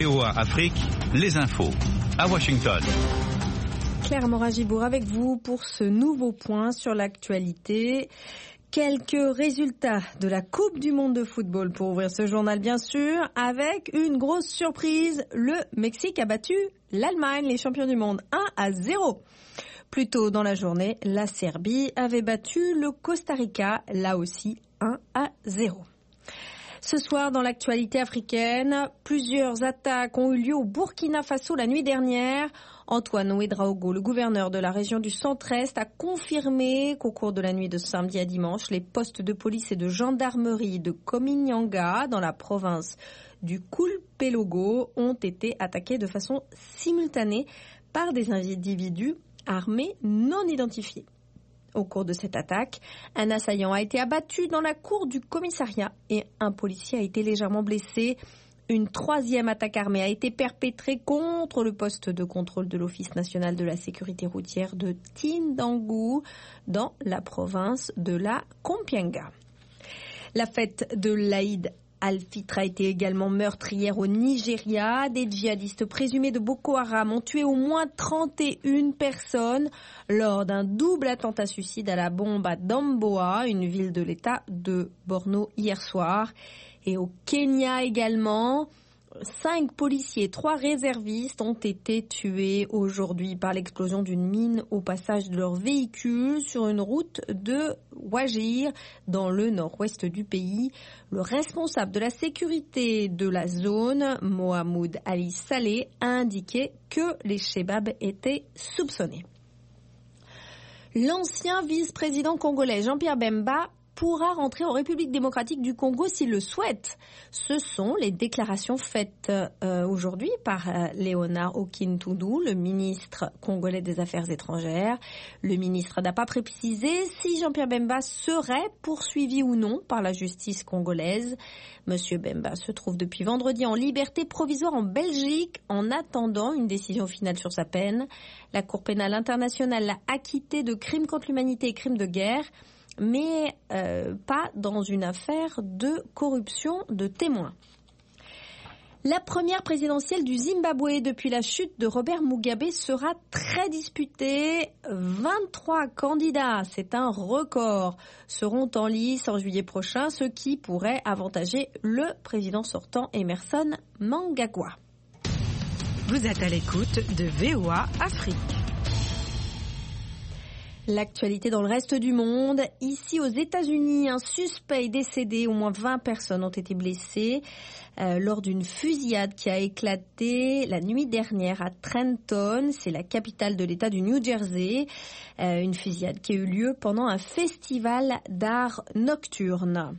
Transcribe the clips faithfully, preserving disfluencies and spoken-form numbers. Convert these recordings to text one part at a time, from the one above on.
V O A Afrique, les infos à Washington. Claire Morin-Gibour avec vous pour ce nouveau point sur l'actualité. Quelques résultats de la Coupe du Monde de football pour ouvrir ce journal, bien sûr, avec une grosse surprise. Le Mexique a battu l'Allemagne, les champions du monde, un à zéro. Plus tôt dans la journée, la Serbie avait battu le Costa Rica, là aussi un à zéro. Ce soir, dans l'actualité africaine, plusieurs attaques ont eu lieu au Burkina Faso la nuit dernière. Antoine Ouedraogo, le gouverneur de la région du centre-est, a confirmé qu'au cours de la nuit de samedi à dimanche, les postes de police et de gendarmerie de Kominyanga, dans la province du Kulpelogo, ont été attaqués de façon simultanée par des individus armés non identifiés. Au cours de cette attaque, un assaillant a été abattu dans la cour du commissariat et un policier a été légèrement blessé. Une troisième attaque armée a été perpétrée contre le poste de contrôle de l'Office national de la sécurité routière de Tindangu dans la province de la Kompianga. La fête de l'Aïd Al-Fitr a été également meurtrière au Nigeria. Des djihadistes présumés de Boko Haram ont tué au moins trente et une personnes lors d'un double attentat suicide à la bombe à Damboa, une ville de l'État de Borno, hier soir. Et au Kenya également, cinq policiers et trois réservistes ont été tués aujourd'hui par l'explosion d'une mine au passage de leur véhicule sur une route de Wajir dans le nord-ouest du pays. Le responsable de la sécurité de la zone, Mohamed Ali Saleh, a indiqué que les Chebabs étaient soupçonnés. L'ancien vice-président congolais Jean-Pierre Bemba pourra rentrer en République démocratique du Congo s'il le souhaite. Ce sont les déclarations faites euh, aujourd'hui par euh, Léonard Okintundu, le ministre congolais des Affaires étrangères. Le ministre n'a pas précisé si Jean-Pierre Bemba serait poursuivi ou non par la justice congolaise. Monsieur Bemba se trouve depuis vendredi en liberté provisoire en Belgique en attendant une décision finale sur sa peine. La Cour pénale internationale l'a acquitté de crimes contre l'humanité et crimes de guerre, mais euh, pas dans une affaire de corruption de témoins. La première présidentielle du Zimbabwe depuis la chute de Robert Mugabe sera très disputée. vingt-trois candidats, c'est un record, seront en lice en juillet prochain, ce qui pourrait avantager le président sortant Emmerson Mnangagwa. Vous êtes à l'écoute de V O A Afrique. L'actualité dans le reste du monde. Ici aux États-Unis, un suspect est décédé. Au moins vingt personnes ont été blessées euh, lors d'une fusillade qui a éclaté la nuit dernière à Trenton. C'est la capitale de l'État du New Jersey. Euh, une fusillade qui a eu lieu pendant un festival d'art nocturne.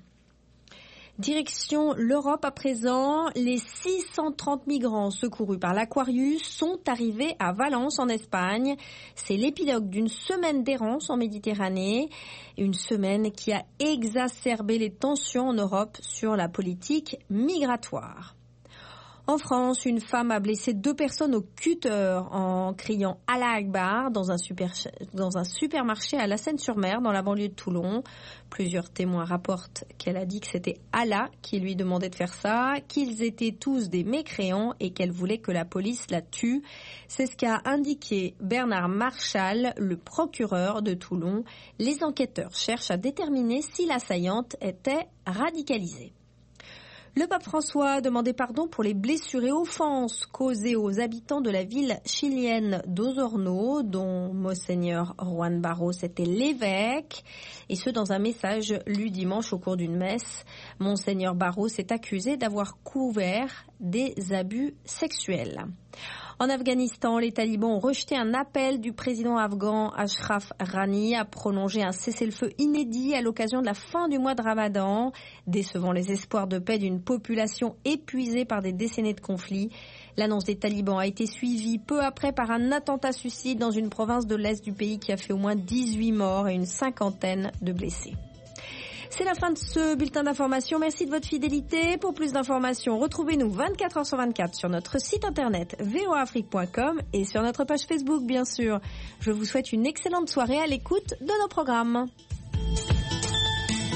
Direction l'Europe à présent, les six cent trente migrants secourus par l'Aquarius sont arrivés à Valence en Espagne. C'est l'épilogue d'une semaine d'errance en Méditerranée, une semaine qui a exacerbé les tensions en Europe sur la politique migratoire. En France, une femme a blessé deux personnes au cutter en criant « Allah Akbar » dans un, super, dans un supermarché à La Seyne-sur-Mer, dans la banlieue de Toulon. Plusieurs témoins rapportent qu'elle a dit que c'était Allah qui lui demandait de faire ça, qu'ils étaient tous des mécréants et qu'elle voulait que la police la tue. C'est ce qu'a indiqué Bernard Marchal, le procureur de Toulon. Les enquêteurs cherchent à déterminer si l'assaillante était radicalisée. Le pape François a demandé pardon pour les blessures et offenses causées aux habitants de la ville chilienne d'Osorno, dont Monseigneur Juan Barros était l'évêque, et ce dans un message lu dimanche au cours d'une messe. Monseigneur Barros est accusé d'avoir couvert des abus sexuels. En Afghanistan, les talibans ont rejeté un appel du président afghan Ashraf Ghani à prolonger un cessez-le-feu inédit à l'occasion de la fin du mois de Ramadan, décevant les espoirs de paix d'une population épuisée par des décennies de conflits. L'annonce des talibans a été suivie peu après par un attentat suicide dans une province de l'est du pays qui a fait au moins dix-huit morts et une cinquantaine de blessés. C'est la fin de ce bulletin d'information. Merci de votre fidélité. Pour plus d'informations, retrouvez-nous vingt-quatre heures sur vingt-quatre sur notre site internet v o a afrique point com et sur notre page Facebook, bien sûr. Je vous souhaite une excellente soirée à l'écoute de nos programmes.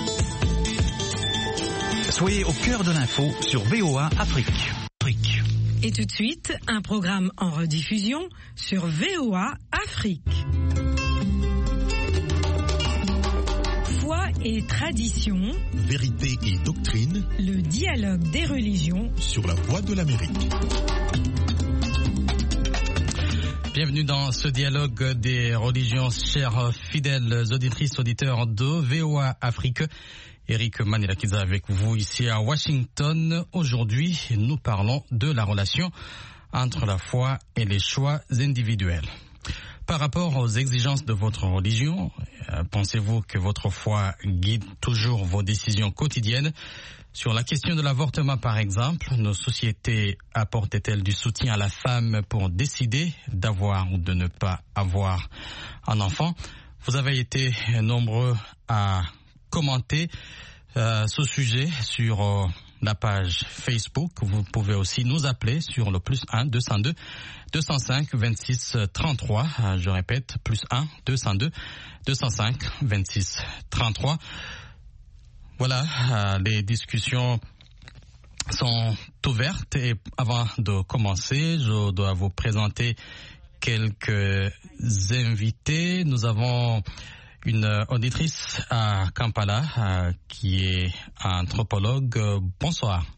Soyez au cœur de l'info sur V O A Afrique. Afrique. Et tout de suite, un programme en rediffusion sur V O A Afrique. Foi et tradition, vérité et doctrine, le dialogue des religions sur la voie de l'Amérique. Bienvenue dans ce dialogue des religions, chers fidèles auditrices, auditeurs de V O A Afrique. Eric Manilakiza avec vous ici à Washington. Aujourd'hui, nous parlons de la relation entre la foi et les choix individuels. Par rapport aux exigences de votre religion, euh, pensez-vous que votre foi guide toujours vos décisions quotidiennes? Sur la question de l'avortement, par exemple, nos sociétés apportent-elles du soutien à la femme pour décider d'avoir ou de ne pas avoir un enfant? Vous avez été nombreux à commenter euh, ce sujet sur euh, la page Facebook. Vous pouvez aussi nous appeler sur le plus un deux cent deux deux cent cinq vingt-six trente-trois. Euh, je répète, plus un deux cent deux deux cent cinq vingt-six trente-trois. Voilà, euh, les discussions sont ouvertes et avant de commencer, je dois vous présenter quelques invités. Nous avons une auditrice à Kampala euh, qui est anthropologue. Bonsoir.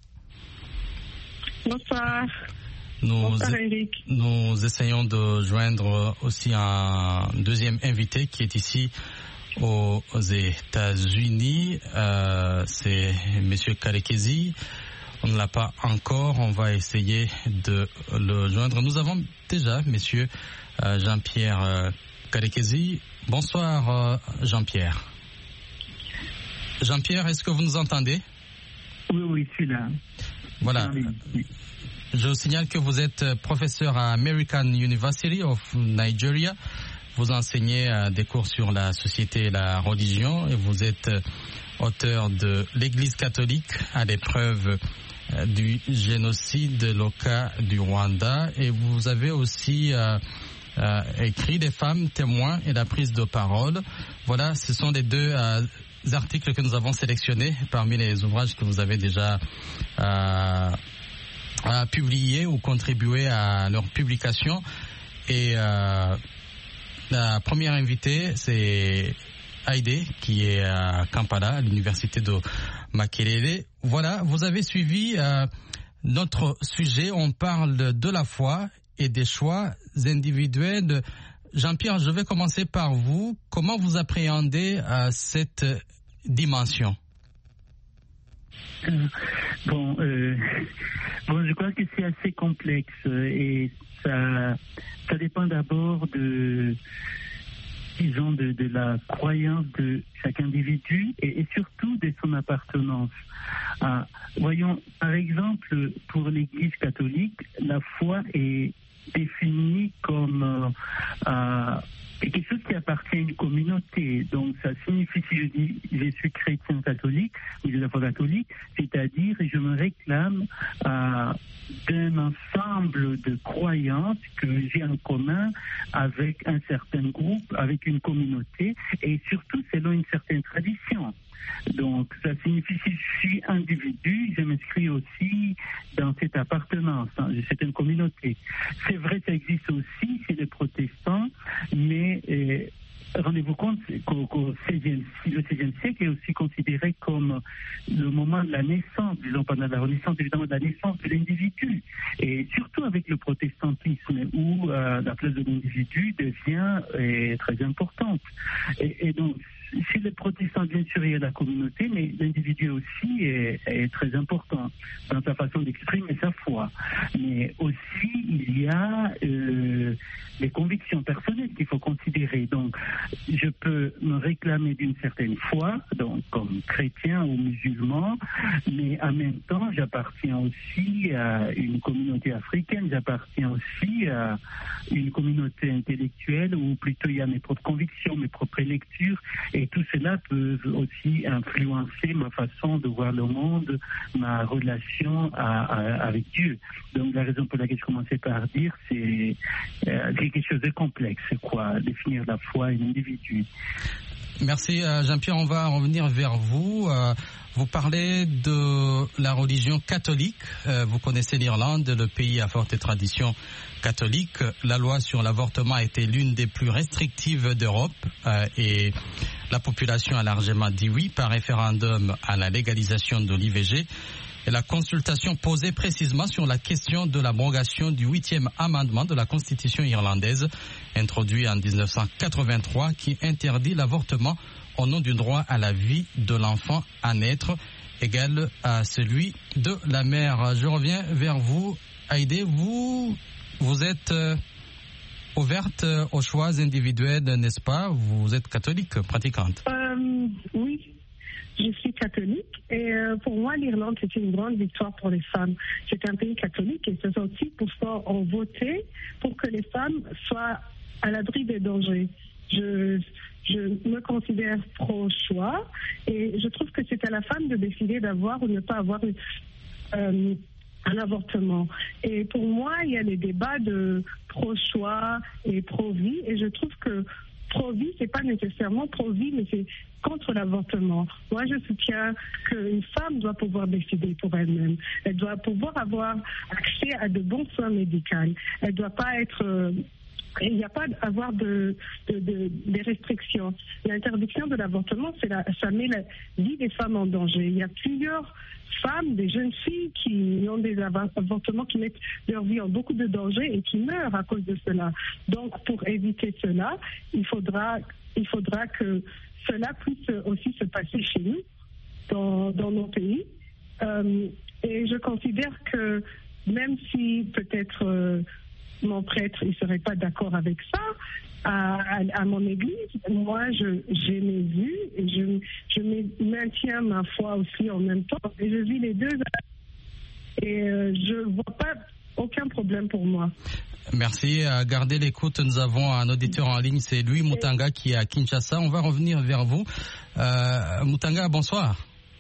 Bonsoir. Nous, Bonsoir, Eric. Nous essayons de joindre aussi un deuxième invité qui est ici aux États-Unis. Euh, c'est M. Karekezi. On ne l'a pas encore. On va essayer de le joindre. Nous avons déjà M. Euh, Jean-Pierre euh, Karekezi. Bonsoir euh, Jean-Pierre. Jean-Pierre, est-ce que vous nous entendez? Oui, oui, je suis là. Voilà. Oui. Je vous signale que vous êtes professeur à American University of Nigeria. Vous enseignez euh, des cours sur la société et la religion et vous êtes euh, auteur de l'Église catholique à l'épreuve euh, du génocide, le cas du Rwanda, et vous avez aussi euh, Euh, écrit des femmes témoins et la prise de parole. Voilà, ce sont les deux euh, articles que nous avons sélectionnés parmi les ouvrages que vous avez déjà euh, euh, publiés ou contribué à leur publication. Et euh, la première invitée, c'est Haïdé, qui est à Kampala, à l'université de Makerere. Voilà, vous avez suivi euh, notre sujet. On parle de la foi et des choix individuels. Jean-Pierre, je vais commencer par vous. Comment vous appréhendez euh, cette dimension? Euh, bon, euh, bon, je crois que c'est assez complexe et ça, ça dépend d'abord de, disons, de, de la croyance de chaque individu et, et surtout de son appartenance. Ah, voyons, par exemple, pour l'Église catholique, la foi est définie comme euh, euh, quelque chose qui appartient à une communauté. Donc ça signifie, si je dis je suis chrétien catholique ou de la foi catholique, c'est-à-dire je me réclame euh, d'un ensemble de croyances que j'ai en commun avec un certain groupe, avec une communauté et surtout selon une certaine tradition. Donc, ça signifie si je suis individu, je m'inscris aussi dans cette appartenance, hein, c'est une communauté. C'est vrai, ça existe aussi chez les protestants, mais euh, rendez-vous compte qu'au, qu'au seizième, le seizième siècle est aussi considéré comme le moment de la naissance, disons pendant la Renaissance, évidemment de la naissance de l'individu. Et surtout avec le protestantisme, où euh, la place de l'individu devient euh, très importante. Et, et donc, chez les protestants, bien sûr, il y a la communauté, mais l'individu aussi est, est très important dans sa façon d'exprimer sa foi. Mais aussi, il y a euh, les convictions personnelles qu'il faut considérer. Donc, je peux me réclamer d'une certaine foi, donc comme chrétien ou musulman, mais en même temps, j'appartiens aussi à une communauté africaine, j'appartiens aussi à une communauté intellectuelle, ou plutôt il y a mes propres convictions, mes propres lectures, et tout cela peut aussi influencer ma façon de voir le monde, ma relation à, à, avec Dieu. Donc la raison pour laquelle je commençais par dire, c'est euh, quelque chose de complexe, quoi, définir la foi et l'individu. Merci Jean-Pierre, on va revenir vers vous. Vous parlez de la religion catholique. Vous connaissez l'Irlande, le pays à forte tradition catholique. La loi sur l'avortement a été l'une des plus restrictives d'Europe et la population a largement dit oui par référendum à la légalisation de l'I V G. Et la consultation posait précisément sur la question de l'abrogation du huitième amendement de la Constitution irlandaise, introduit en dix-neuf cent quatre-vingt-trois, qui interdit l'avortement au nom du droit à la vie de l'enfant à naître, égal à celui de la mère. Je reviens vers vous, Haïdé. Vous, vous êtes euh, ouverte aux choix individuels, n'est-ce pas? Vous êtes catholique, pratiquante. Euh, oui. Je suis catholique et euh, pour moi, l'Irlande, c'est une grande victoire pour les femmes. C'est un pays catholique et soixante-six pour cent ont voté pour que les femmes soient à l'abri des dangers. Je, je me considère pro-choix et je trouve que c'est à la femme de décider d'avoir ou ne pas avoir euh, un avortement. Et pour moi, il y a les débats de pro-choix et pro-vie et je trouve que pro-vie, c'est pas nécessairement pro-vie, mais c'est contre l'avortement. Moi, je soutiens qu'une femme doit pouvoir décider pour elle-même. Elle doit pouvoir avoir accès à de bons soins médicaux. Elle doit pas être... Euh, il n'y a pas à avoir de, de, de, des restrictions. L'interdiction de l'avortement, c'est la, ça met la vie des femmes en danger. Il y a plusieurs femmes, des jeunes filles qui ont des avortements qui mettent leur vie en beaucoup de danger et qui meurent à cause de cela. Donc, pour éviter cela, il faudra, il faudra que cela puisse aussi se passer chez nous, dans, dans nos pays. Euh, et je considère que même si peut-être euh, mon prêtre ne serait pas d'accord avec ça, à, à, à mon église, moi je, j'ai mes vues et je, je maintiens ma foi aussi en même temps. Et je vis les deux et euh, je ne vois pas aucun problème pour moi. Merci. Gardez l'écoute. Nous avons un auditeur en ligne, c'est Louis Moutanga qui est à Kinshasa. On va revenir vers vous. Euh, Moutanga, bonsoir.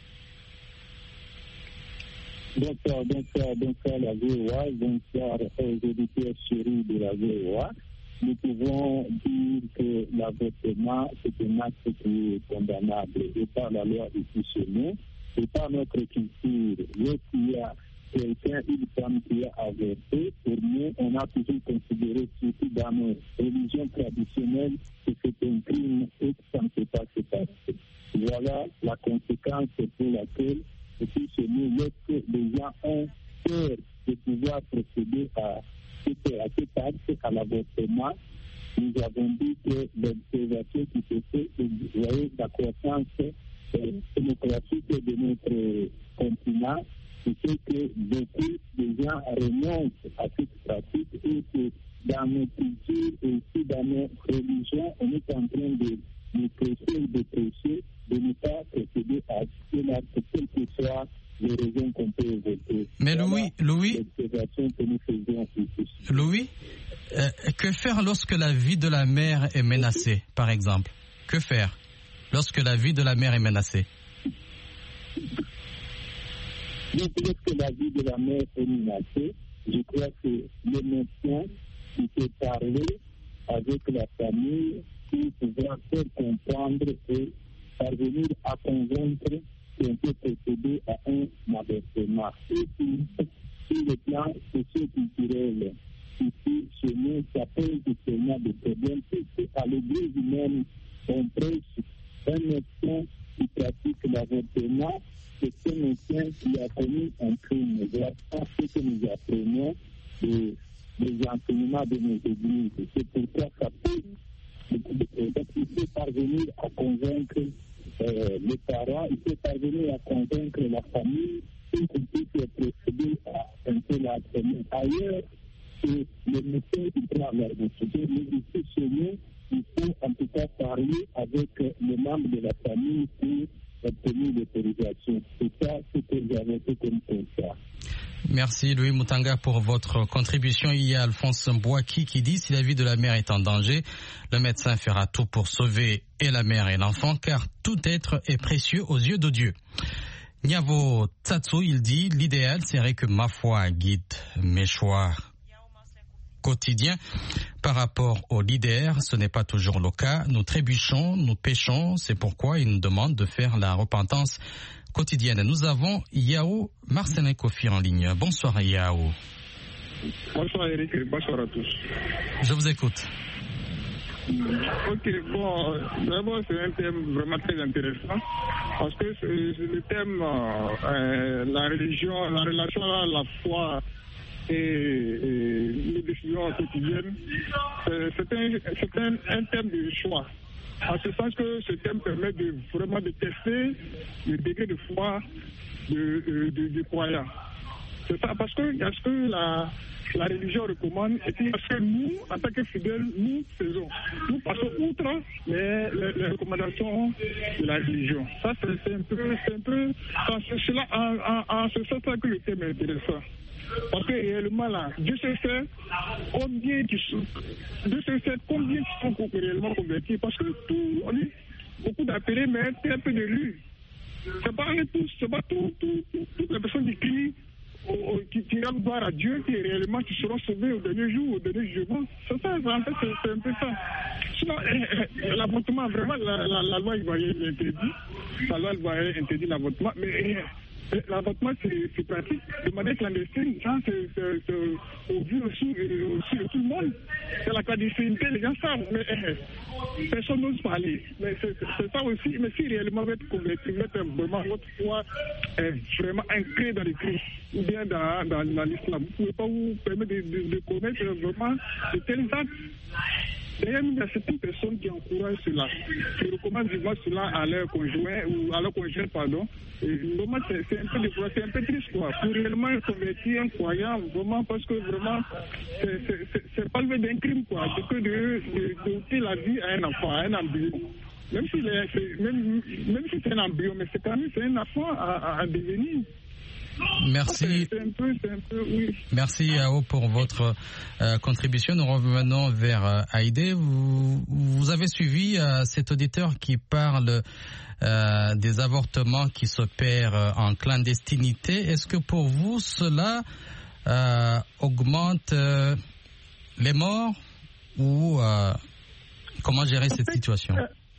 Bonsoir, bonsoir, bonsoir la V O A, bonsoir aux auditeurs chéris de la V O A. Nous pouvons dire que l'avortement, c'est un acte qui est condamnable et par la loi ici chez nous, et par notre culture. Lorsqu'il y a quelqu'un, une femme qui a avorté, pour nous, on a toujours considéré, surtout dans nos religions traditionnelles, que c'est un crime et que ça ne peut pas se passer. Voilà la conséquence pour laquelle, ici chez nous, lorsque les gens ont peur de pouvoir procéder à à cet acte, à l'avortement, nous avons dit que l'observation qui se fait, vous voyez, la croissance euh, démocratique de notre continent, c'est que beaucoup de gens renoncent à cette pratique et que dans nos cultures et aussi dans nos religions, on est en train de nous prêcher, de prêcher, de ne pas procéder à cet acte, quel que soit les raisons qu'on peut évoquer. Mais Louis, Louis, Louis, euh, que faire lorsque la vie de la mère est menacée, par exemple? Que faire lorsque la vie de la mère est menacée? Lorsque la vie de la mère est menacée, je crois que le médecin il peut parler avec la famille pour pouvoir faire comprendre et parvenir à convaincre qu'on peut procéder à un avortement. Et puis, sur le plan socio-culturel, ici, chez nous, ça pose justement des problèmes. Puisque à l'église même, on prêche un médecin qui pratique l'avortement, c'est un médecin qui a commis un crime. Voilà ce que nous apprenons des, des enseignements de nos églises. C'est pourquoi ça pose beaucoup de problèmes. Il faut parvenir à convaincre Euh, les parents, il faut parvenir à convaincre la famille pour qu'on puisse procéder à un peu la famille. Ailleurs, c'est le médecin qui prend la décision, mais ici chez nous, il faut en tout cas parler avec les membres de la famille pour obtenir l'autorisation. C'est ça ce que j'avais fait comme constat. Merci Louis Moutanga pour votre contribution. Il y a Alphonse Mbouaki qui dit si la vie de la mère est en danger, le médecin fera tout pour sauver et la mère et l'enfant, car tout être est précieux aux yeux de Dieu. Nyavo Tsatsu, il dit l'idéal serait que ma foi guide mes choix quotidien. Par rapport aux leaders, ce n'est pas toujours le cas. Nous trébuchons, nous péchons, c'est pourquoi ils nous demandent de faire la repentance quotidienne. Nous avons Yao Marcelin Kofi en ligne. Bonsoir Yao. Bonsoir Eric, bonsoir à tous. Je vous écoute. Ok, bon, d'abord c'est un thème vraiment très intéressant parce que c'est le thème, euh, la religion, la relation à la foi et, et les décisions quotidiennes, c'est un, c'est un, un thème de choix. En ce sens que ce thème permet de vraiment de tester le degré de foi du de, de, de croyant. C'est ça, parce que il y a ce que la, la religion recommande et puis ce que nous, en tant que fidèles, nous faisons. Nous passons outre les, les, les recommandations de la religion. Ça, c'est un peu, c'est un peu, c'est là, en, en, en ce sens-là que le thème est intéressant. Parce que réellement là, Dieu sait combien qui sont, Dieu sait combien qui sont réellement convertis. Parce que tout, on dit beaucoup d'appelés, mais très peu de lui. C'est pas tous, c'est pas tout, tout, tout, toutes les personnes qui crient, qui, qui rendent gloire à Dieu, qui réellement qui seront sauvés au dernier jour, au dernier jugement. C'est ça, en fait, c'est, c'est un peu ça. Sinon, euh, l'avortement, vraiment, la, la, la loi ivoirienne interdit. La loi ivoirienne interdit l'avortement, mais euh, l'avortement, c'est, c'est pratique. De manière clandestine, ça, c'est, c'est, c'est au vu aussi, aussi de tout le monde. C'est la clandestinité, les gens savent, mais euh, personne n'ose parler. Mais c'est, c'est ça aussi. Mais si réellement vous êtes converti, vous êtes vraiment, votre foi est vraiment ancrée dans les Christ, ou bien dans, dans, dans l'islam, vous ne pouvez pas vous permettre de, de, de commettre vraiment de tels actes. D'ailleurs, il y a certaines personnes qui encouragent cela, qui recommandent vivre cela à leur conjoint, ou à leur conjoint, pardon. Et vraiment, c'est, c'est un peu découragé, c'est un peu triste, quoi. Pour réellement convertir un croyant, vraiment, parce que vraiment, c'est, c'est, c'est, c'est pas le d'un crime, quoi. C'est que de, de, de ôter la vie à un enfant, à un embryon. Même si, les, c'est, même, même si c'est un embryon, mais c'est quand même c'est un enfant à, à, à devenir. Merci. C'est un peu, c'est un peu, oui. Merci Yao pour votre euh, contribution. Nous revenons vers euh, Haïdé. Vous, vous avez suivi euh, cet auditeur qui parle euh, des avortements qui s'opèrent en clandestinité. Est-ce que pour vous cela euh, augmente euh, les morts ou euh, comment gérer cette situation?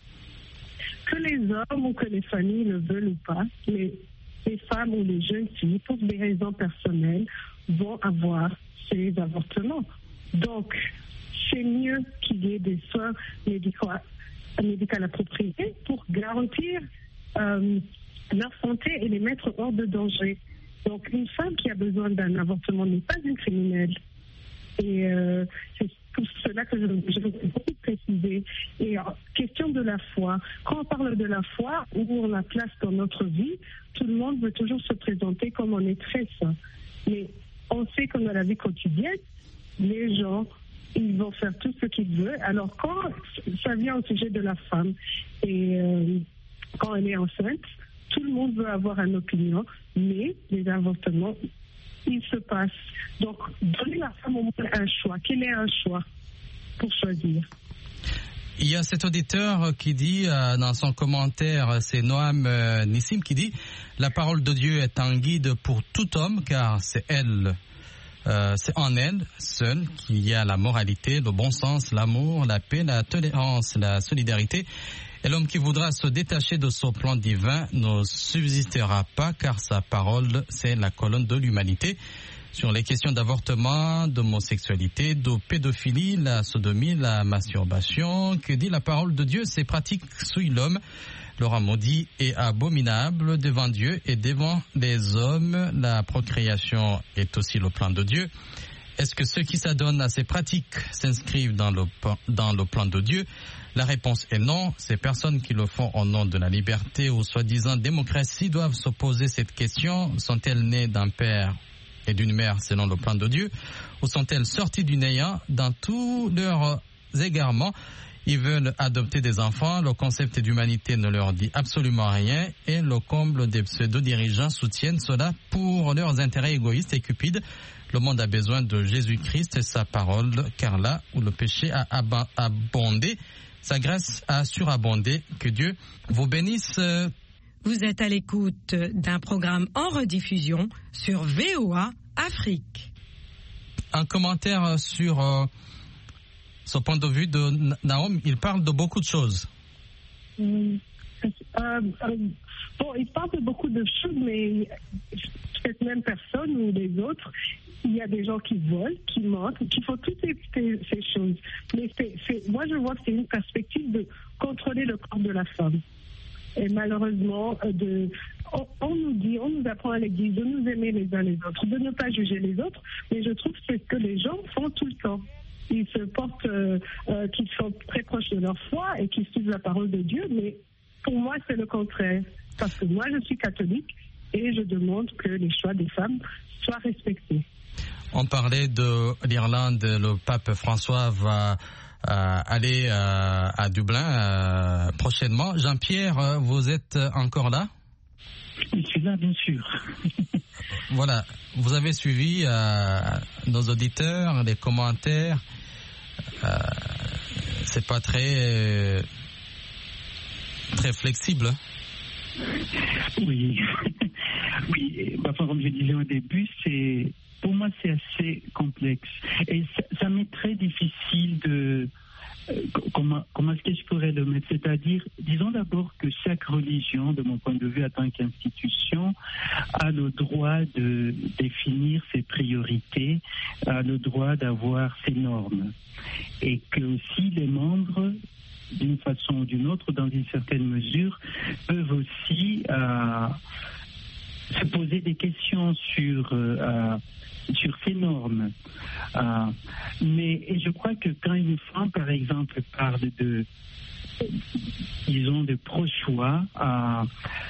Que les hommes ou que les familles le veulent ou pas, les les femmes ou les jeunes filles, pour des raisons personnelles, vont avoir ces avortements. Donc, c'est mieux qu'il y ait des soins médicaux, médicaux appropriés pour garantir euh, leur santé et les mettre hors de danger. Donc, une femme qui a besoin d'un avortement n'est pas une criminelle. Et euh, c'est pour cela que je, je veux beaucoup préciser. Et en question de la foi, quand on parle de la foi, où on la place dans notre vie, tout le monde veut toujours se présenter comme on est très saint. Mais on sait que dans la vie quotidienne, les gens, ils vont faire tout ce qu'ils veulent. Alors quand ça vient au sujet de la femme, et euh, quand elle est enceinte, tout le monde veut avoir une opinion, mais les avortements, il se passe. Donc, donner la femme au moins un choix. Quel est un choix pour choisir? Il y a cet auditeur qui dit, euh, dans son commentaire, c'est Noam euh, Nissim qui dit « La parole de Dieu est un guide pour tout homme, car c'est elle, euh, c'est en elle seule qu'il y a la moralité, le bon sens, l'amour, la paix, la tolérance, la solidarité. Et l'homme qui voudra se détacher de son plan divin ne subsistera pas, car sa parole, c'est la colonne de l'humanité. » Sur les questions d'avortement, d'homosexualité, de pédophilie, la sodomie, la masturbation, que dit la parole de Dieu, ces pratiques souillent l'homme, le rend maudit et abominable devant Dieu et devant les hommes. La procréation est aussi le plan de Dieu. Est-ce que ceux qui s'adonnent à ces pratiques s'inscrivent dans le, dans le plan de Dieu? La réponse est non. Ces personnes qui le font au nom de la liberté ou soi-disant démocratie doivent se poser cette question. Sont-elles nées d'un père et d'une mère selon le plan de Dieu, ou sont-elles sorties du néant dans tous leurs égarements? Ils veulent adopter des enfants, le concept d'humanité ne leur dit absolument rien et le comble des pseudo-dirigeants soutiennent cela pour leurs intérêts égoïstes et cupides. Le monde a besoin de Jésus-Christ et sa parole, car là où le péché a abondé, sa grâce a surabondé. Que Dieu vous bénisse. Vous êtes à l'écoute d'un programme en rediffusion sur V O A Afrique. un commentaire sur euh, son point de vue de Naom. Il parle de beaucoup de choses. Mm. Euh, euh, bon, il parle de beaucoup de choses, mais cette même personne ou les autres, il y a des gens qui volent, qui mentent, qui font toutes ces, ces, ces choses. Mais c'est, c'est, moi, je vois que c'est une perspective de contrôler le corps de la femme. Et malheureusement, de, on, on nous dit, on nous apprend à l'église de nous aimer les uns les autres, de ne pas juger les autres, mais je trouve que c'est ce que les gens font tout le temps. Ils se portent, euh, euh, qu'ils sont très proches de leur foi et qu'ils suivent la parole de Dieu, mais pour moi, c'est le contraire. Parce que moi, je suis catholique et je demande que les choix des femmes soient respectés. On parlait de l'Irlande. Le pape François va euh, aller euh, à Dublin euh, prochainement. Jean-Pierre, vous êtes encore là? Je suis là, bien sûr. Voilà. Vous avez suivi euh, nos auditeurs, les commentaires. Euh, c'est pas très... Euh, très flexible. Oui, oui. Bah, comme je disais au début, c'est pour moi c'est assez complexe et ça, ça m'est très difficile de euh, comment comment est-ce que je pourrais le mettre, c'est-à-dire disons d'abord que chaque religion, de mon point de vue en tant qu'institution, a le droit de définir ses priorités, a le droit d'avoir ses normes et que aussi les membres d'une façon ou d'une autre, dans une certaine mesure, peuvent aussi euh, se poser des questions sur, euh, sur ces normes. Euh, mais et je crois que quand une femme, par exemple, parle de, disons, de pro-choix, euh,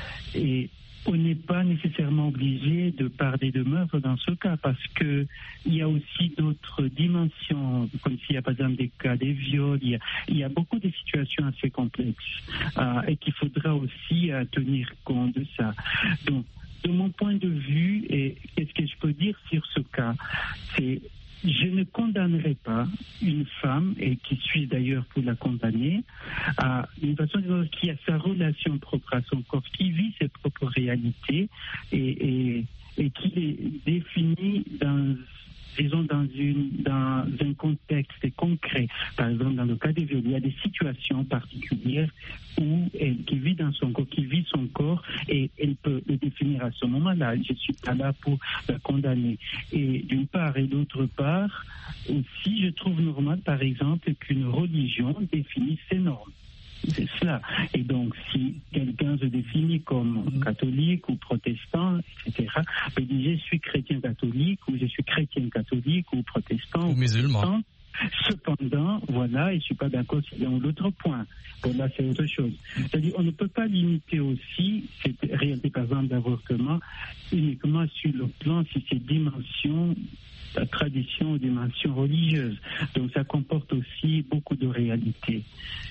et on n'est pas nécessairement obligé de parler de meurtre dans ce cas, parce que il y a aussi d'autres dimensions, comme s'il y a par exemple des cas des viols, il y a, il y a beaucoup de situations assez complexes euh, et qu'il faudra aussi euh, tenir compte de ça. Donc, de mon point de vue, et qu'est-ce que je peux dire sur ce cas, c'est je ne condamnerai pas une femme, et qui suis d'ailleurs pour la condamner, à une façon qui a sa relation propre à son corps, qui vit ses propres réalités et, et, et qui les définit dans, disons, dans, une, dans un contexte concret. Par exemple, dans le cas des viols, il y a des situations particulières où elle qui vit dans son corps, qui vit son corps, et elle peut le définir à ce moment-là. Je ne suis pas là pour la condamner. Et d'une part et d'autre part, aussi, je trouve normal, par exemple, qu'une religion définisse ses normes. C'est cela. Et donc, si quelqu'un se définit comme catholique ou protestant, et cetera, je dis je suis chrétien catholique ou je suis chrétienne catholique ou protestant ou musulman. Cependant, voilà, et je ne suis pas d'accord sur l'un ou l'autre point. Bon, là, c'est autre chose. C'est-à-dire, on ne peut pas limiter aussi cette réalité, par exemple, d'avortement uniquement sur le plan, sur ces dimensions, la tradition, dimension religieuse. Donc, ça comporte aussi beaucoup de réalités.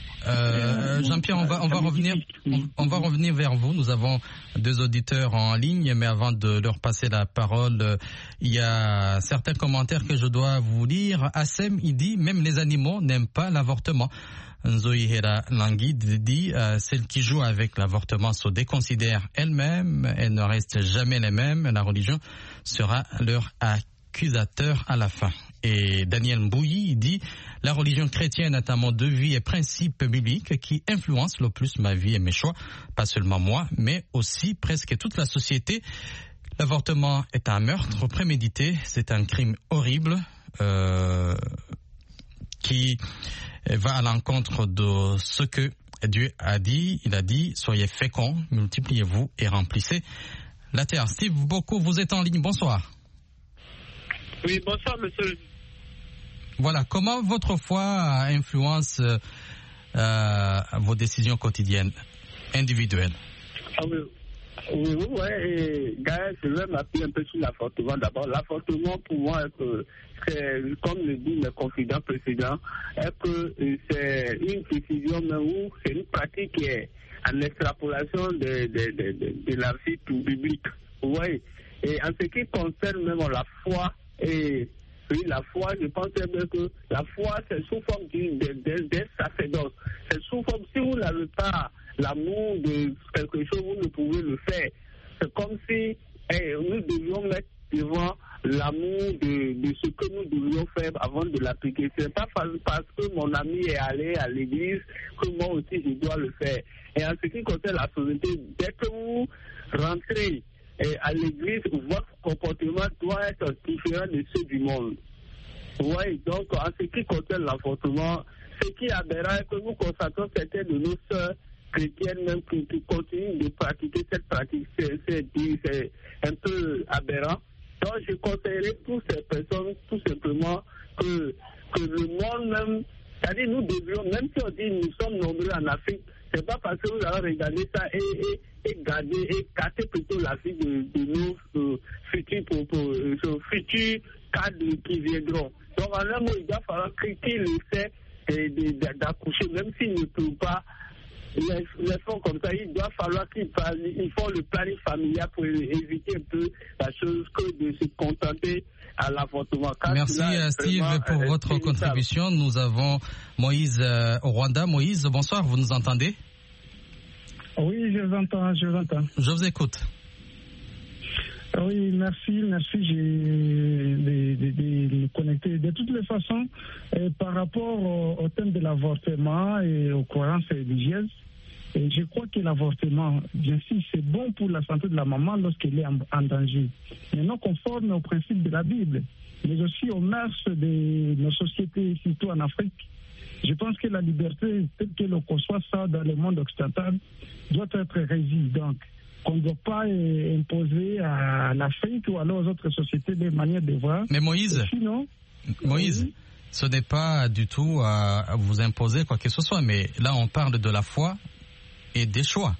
Euh, Jean-Pierre, on va, on va revenir, on, on va revenir vers vous. Nous avons deux auditeurs en ligne, mais avant de leur passer la parole, il y a certains commentaires que je dois vous lire. Assem, il dit, même les animaux n'aiment pas l'avortement. Nzoihera Languide dit, euh, celles qui jouent avec l'avortement se déconsidèrent elles-mêmes, elles ne restent jamais les mêmes. La religion sera leur accusateur à la fin. Et Daniel Mbouyi dit, la religion chrétienne est un mode de vie et principe biblique qui influence le plus ma vie et mes choix, pas seulement moi, mais aussi presque toute la société. L'avortement est un meurtre prémédité, c'est un crime horrible euh, qui va à l'encontre de ce que Dieu a dit. Il a dit, soyez féconds, multipliez-vous et remplissez la terre. Steve Boko, vous êtes en ligne, bonsoir. Oui, bonsoir, monsieur. Voilà, comment votre foi influence euh, vos décisions quotidiennes, individuelles? Ah oui, oui, oui, ouais, et Gaël, je vais m'appuyer un peu sur l'avortement. D'abord, l'avortement, pour moi, c'est, comme le dit le confident précédent, est que c'est une décision, mais où c'est une pratique qui est en extrapolation de, de, de, de, de la vie biblique. Vous voyez? Et en ce qui concerne même la foi, et oui, la foi, je pense bien que la foi, c'est sous forme d'un sacerdoce. C'est sous forme, si vous n'avez pas l'amour de quelque chose, vous ne pouvez le faire. C'est comme si eh, nous devions mettre devant l'amour de, de ce que nous devrions faire avant de l'appliquer. Ce n'est pas parce que mon ami est allé à l'église que moi aussi je dois le faire. Et en ce qui concerne la société, dès que vous rentrez à l'église, votre comportement doit être différent de ceux du monde. Oui, donc en ce qui concerne l'avortement, ce qui est aberrant est que nous constatons certaines de nos sœurs chrétiennes même qui, qui continuent de pratiquer cette pratique. C'est, c'est, c'est un peu aberrant. Donc je conseillerais pour ces personnes tout simplement que, que le monde même, c'est-à-dire nous devrions, même si on dit nous sommes nombreux en Afrique, c'est pas parce que vous allez regarder ça et, et, et garder et casser plutôt la vie de, de nos euh, futurs, pour, pour, euh, futurs cadres qui viendront. Donc en un mot, il va falloir critiquer le fait d'accoucher, même s'il ne peut pas les, les font comme ça, il doit falloir qu'ils ils font le planning familial pour éviter un peu la chose que de se contenter à l'avortement. Merci Steve pour votre contribution. Nous avons Moïse euh, au Rwanda. Moïse, bonsoir, vous nous entendez? Oui, je vous entends, je vous entends. Je vous écoute. Oui, merci, merci de, de, de, de me connecter. De toutes les façons, euh, par rapport au, au thème de l'avortement et aux croyances religieuses, et je crois que l'avortement, bien sûr, c'est bon pour la santé de la maman lorsqu'elle est en, en danger, mais non conforme aux principes de la Bible, mais aussi aux mœurs de nos sociétés, surtout en Afrique. Je pense que la liberté, telle que l'on conçoit ça dans le monde occidental, doit être régie. Donc, qu'on ne doit pas euh, imposer à l'Afrique ou alors aux autres sociétés des manières de voir. Mais Moïse, sinon, Moïse, oui. Ce n'est pas du tout à vous imposer quoi que ce soit, mais là on parle de la foi et des choix.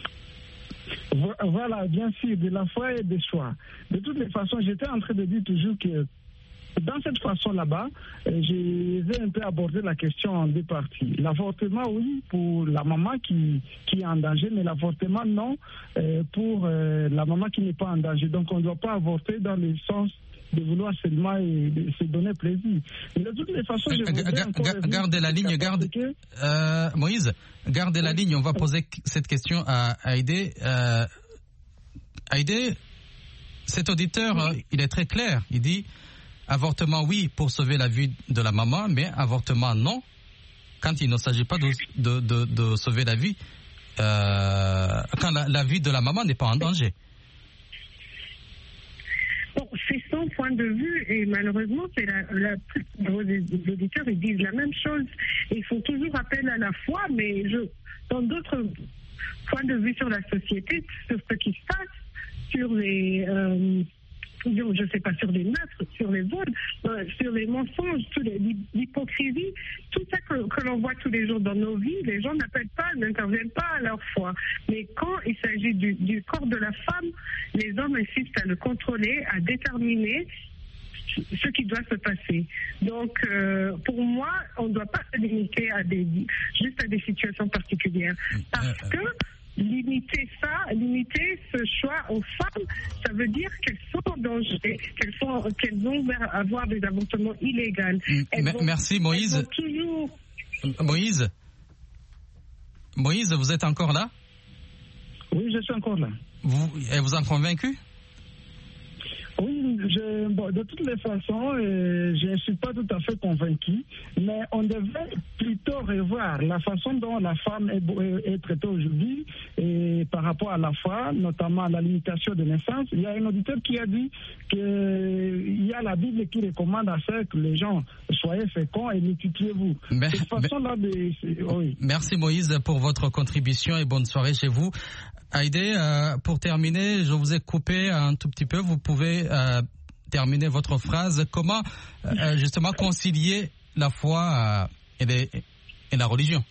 Voilà, bien sûr, de la foi et des choix. De toutes les façons, j'étais en train de dire toujours que dans cette façon là-bas, je vais un peu aborder la question en deux parties. L'avortement, oui, pour la maman qui, qui est en danger, mais l'avortement, non, euh, pour euh, la maman qui n'est pas en danger. Donc, on ne doit pas avorter dans le sens de vouloir seulement et de se donner plaisir. Mais de toutes les façons, je voudrais encore... Ga- gardez la ligne, garde... Euh, Moïse, gardez oui. la ligne. On va poser cette question à Aïdé. Euh, Aïdé, cet auditeur, oui. il est très clair. Il dit... Avortement, oui, pour sauver la vie de la maman, mais avortement, non, quand il ne s'agit pas de, de, de, de sauver la vie, euh, quand la, la vie de la maman n'est pas en danger. Bon, c'est son point de vue et malheureusement, c'est la, la, les auditeurs ils disent la même chose. Ils font toujours appel à la foi, mais je, dans d'autres points de vue sur la société, sur ce qui se passe, sur les... Euh, je ne sais pas, sur les meurtres, sur les vols, euh, sur les mensonges, sur les, l'hypocrisie, tout ça que, que l'on voit tous les jours dans nos vies, les gens n'appellent pas, n'interviennent pas à leur foi. Mais quand il s'agit du, du corps de la femme, les hommes insistent à le contrôler, à déterminer ce qui doit se passer. Donc, euh, pour moi, on ne doit pas se limiter à des, juste à des situations particulières. Parce que limiter ça, limiter ce choix aux femmes, ça veut dire qu'elles sont en danger, qu'elles, sont, qu'elles vont avoir des avortements illégaux. M- vont, merci Moïse. Toujours... Moïse. Moïse, vous êtes encore là? Oui, je suis encore là. Vous, vous en convaincu? Oui, je, bon, de toutes les façons, euh, je ne suis pas tout à fait convaincu, mais on devrait plutôt revoir la façon dont la femme est, est traitée aujourd'hui et par rapport à la foi, notamment à la limitation de naissance. Il y a un auditeur qui a dit qu'il y a la Bible qui recommande à ce que les gens soyez féconds et multipliez-vous. Mais, Cette façon-là de, oui. Merci Moïse pour votre contribution et bonne soirée chez vous. Aïdé, euh, pour terminer, je vous ai coupé un tout petit peu. Vous pouvez euh, terminer votre phrase. Comment euh, justement concilier la foi euh, et, les, et la religion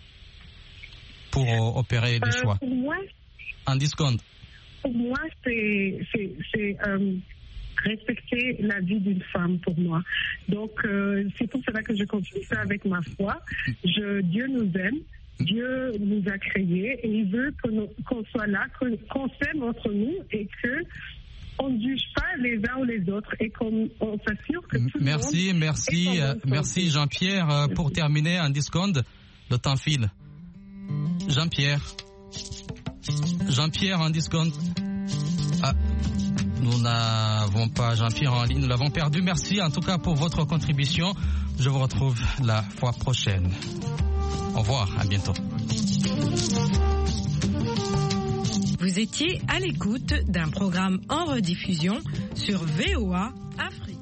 pour euh, opérer des euh, choix pour moi, en dix secondes? Pour moi, c'est, c'est, c'est euh, respecter la vie d'une femme pour moi. Donc, euh, c'est pour cela que je continue ça avec ma foi. Je, Dieu nous aime. Dieu nous a créés et il veut que nous, qu'on soit là, que, qu'on s'aime entre nous et que on ne juge pas les uns ou les autres et qu'on on s'assure que tout merci, le monde merci, est en euh, merci Jean-Pierre. Euh, pour terminer en dix secondes, le temps file. Jean-Pierre. Jean-Pierre en dix secondes. Ah. Nous n'avons pas Jean-Pierre en ligne, nous l'avons perdu. Merci en tout cas pour votre contribution. Je vous retrouve la fois prochaine. Au revoir, à bientôt. Vous étiez à l'écoute d'un programme en rediffusion sur V O A Afrique.